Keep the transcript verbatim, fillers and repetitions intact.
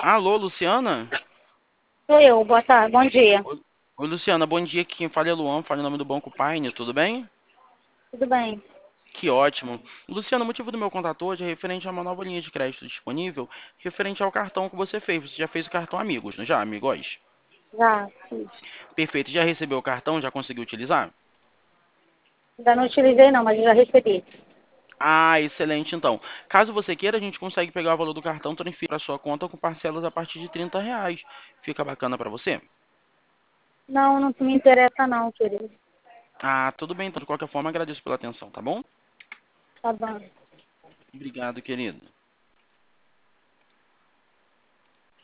Alô, Luciana? Sou eu, boa tarde, bom dia. Oi, Oi, Luciana, bom dia. Quem fala é Luan, fala em nome do Banco Paine, tudo bem? Tudo bem? Que ótimo. Luciana, o motivo do meu contato hoje é referente a uma nova linha de crédito disponível, referente ao cartão que você fez. Você já fez o cartão Amigos, não já, amigos? Já fiz. Perfeito. Já recebeu o cartão? Já conseguiu utilizar? Ainda não utilizei não, mas já recebi. Ah, excelente então. Caso você queira, a gente consegue pegar o valor do cartão e transferir para sua conta com parcelas a partir de trinta reais. Fica bacana para você? Não, não me interessa não, querido. Ah, tudo bem então. De qualquer forma, agradeço pela atenção, tá bom? Tá bom. Obrigado, querido.